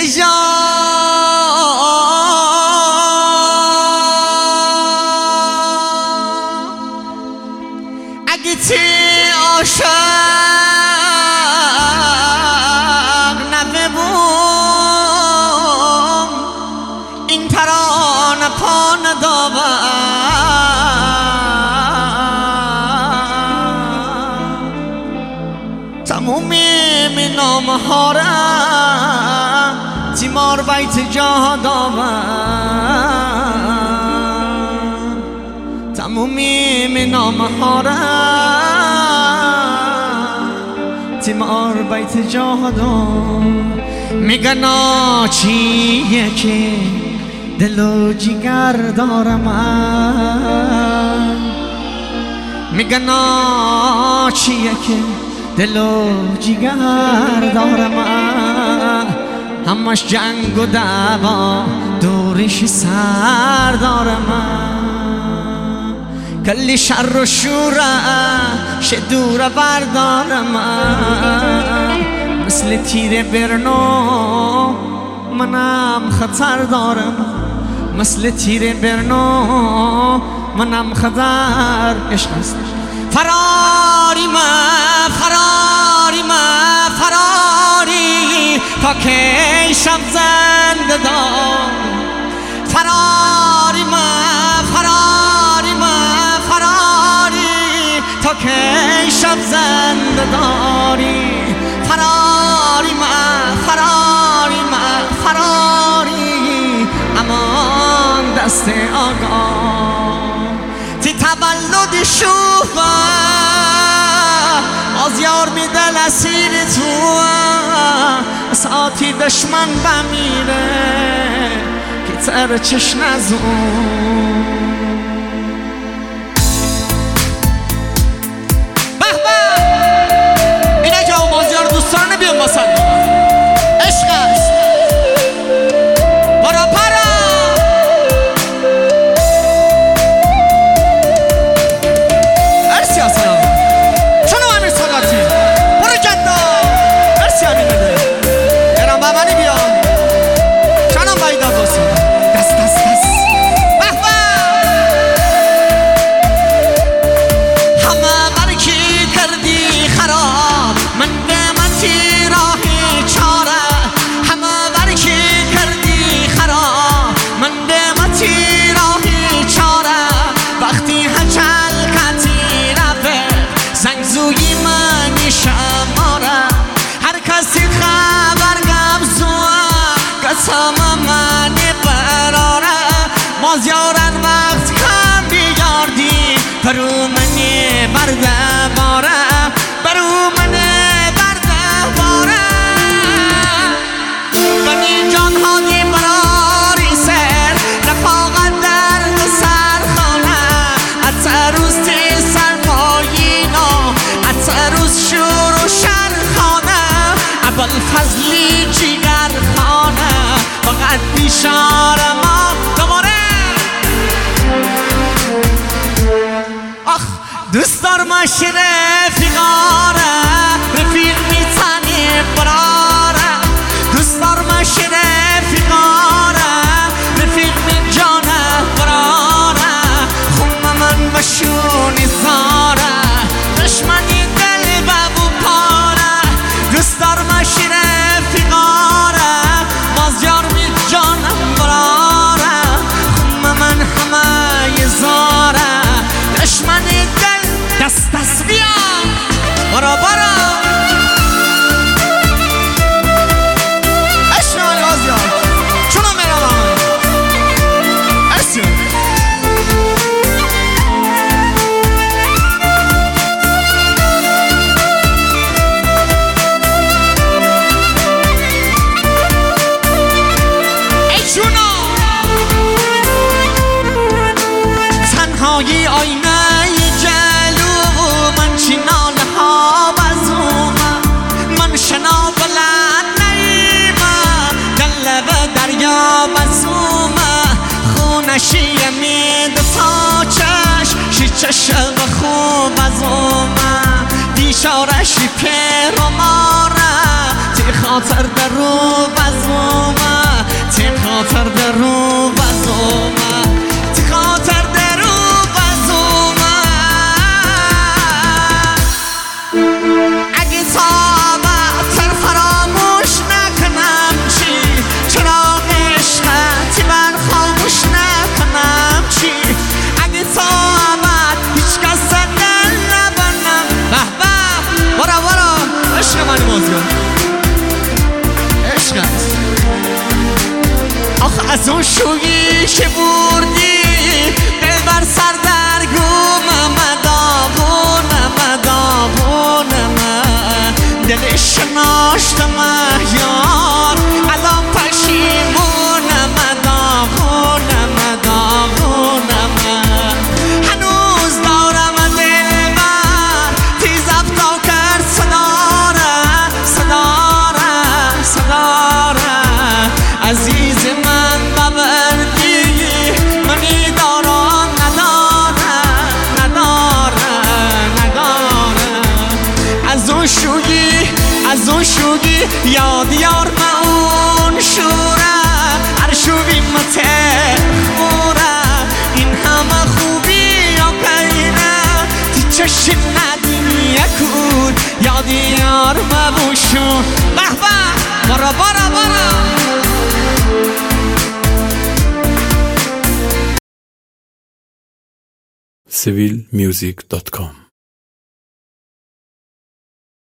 نجا اگه تی عاشق نبود این ترانه پا ندابد تمومی من نامه ها را تیمار بیت جا دابد تمومی من نامه ها را تیمار بیت جا دابد میگن چیه که دل و جگر دارم من میگن چیه که دل و جگر دارم من همش جنگ و دعوا دورش سر دارم من کلی شر و شورش دور بردارم من مثل تیر برنو منم خطر دارم مثل تیر برنو منم خطر عشق است فراری من فراری من فراری تا که شب زنده دار فراری من فراری من فراری تا که شب زنده داری فراری من فراری من فراری امان دست آگاه تی تولد شوفا از یار میدل اسیر تو ساعتی دشمن بمیره که تر چش نزون به به اینه که آمازیار دوستان بیان باسن عشق است برا پرا ارسی اصلا چونو امیر صداتی برو جدا ارسی امیر بده ایران بابانی بیان چنان بایده باسن دست دست دست به به همه برکی کردی خراب من به من تی راهی چاره همه برکی کردی خراب من به من تی راهی چاره وقتی هچل کتی رفه زنگ زوی منی شماره هر کسی خبر گم زوه قسم منی براره مازیارن وقت کم بیاردی برو منی برده باره برو منی برده باره بنی جان هانی براری سر رفاقت درد سرخانه اتروز تی سرپایینا اتروز شور و شرخانه ابوالفضلی جگر خانه فقط بیشار ما دوباره آخ دوست دارم رفیقاره رفیق میتنی براره دوست دارم رفیقاره رفیق می جانه براره خون من بشونی زاره دشمنی دل ببو پاره دوست دارم رفیقاره مازیار می جانه براره خون من همه زاره دشمنی دل دست دست بیا برا برا اشنال مازیار چونو میرم ارسی ای چونو تنهایی آینه من چینال ها بزومه من شنا بلند نیمه دلب دریا بزومه خونشی مید تا چش شی چشم خوب بزومه دیشارشی پیر و ماره تی خاطر درو بزومه از اون شویی که بردی دل بر سر درگومم دلش شناشتم یار الان پشیمونم هنوز دارم دل من تیز افتاکر صداره عزیز من ببردی منی دارم نداره از اون شوگی یاد یار ما اون شوره هر شوگی متخوره این همه خوبی یا قینه تی چشم ندینی یکون یاد یار ما اون شور به به برا civilmusic.com